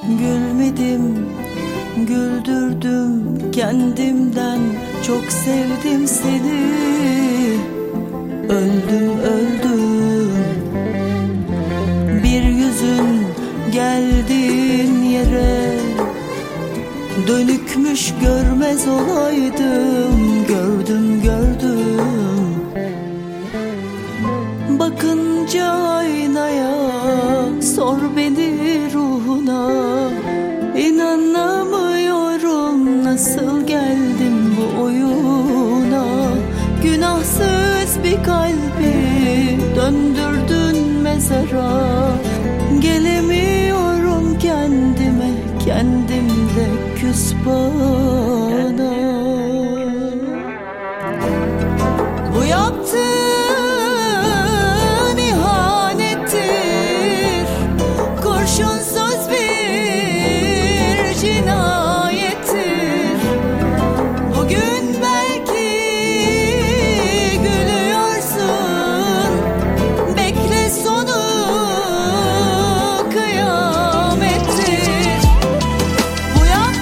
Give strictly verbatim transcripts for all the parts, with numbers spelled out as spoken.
Gülmedim, güldürdüm kendimden. Çok sevdim seni. Öldüm, öldüm. Bir yüzün geldiğin yere dönükmüş, görmez olaydım. Gördüm, gördüm. Bakınca aynaya sor beni ruhuna. İnanamıyorum, nasıl geldim bu oyuna. Günahsız bir kalbi döndürdün mezara. Gelemiyorum kendime, kendimle küs bana. Bu yaptığın ihanettir, kurşunsuz bir cinayettir. Bugün belki gülüyorsun, bekle sonu kıyamettir. Bu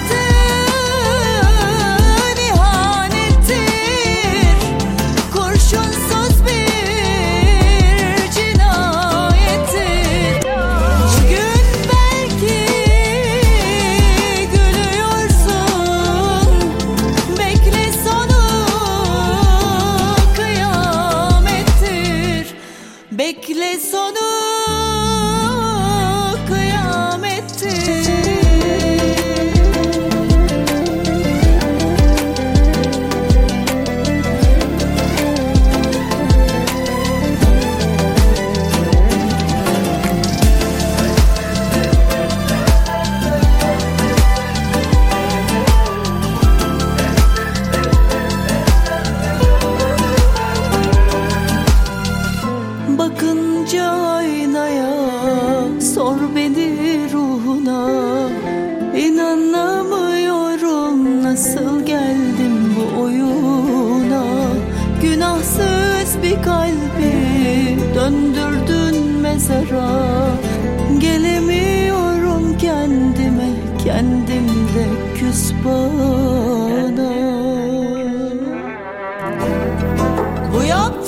yaptığın ihanettir, kurşunsuz bir cinayettir. Bugün belki gülüyorsun, bekle sonu kıyamettir. Bekle sonu kıyamettir. Bakınca aynaya sor beni ruhuna. İnanamıyorum, nasıl geldim bu oyuna. Günahsız bir kalbi döndürdün mezara. Gelemiyorum kendime, kendimle küs bana. Bu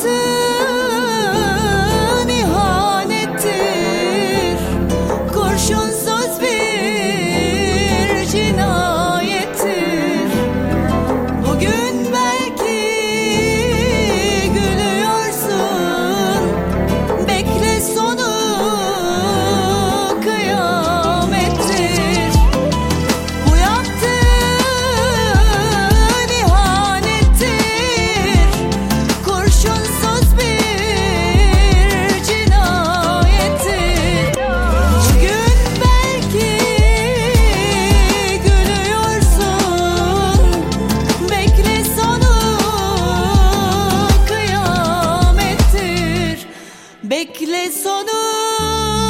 yaptığın ihanettir, kurşunsuz bir cinayettir. Bugün belki gülüyorsun, bekle sonu kıyamettir. Bu yaptığın ihanettir, kurşunsuz bir cinayettir. Bugün belki gülüyorsun, bekle sonu kıyamettir. Bekle sonu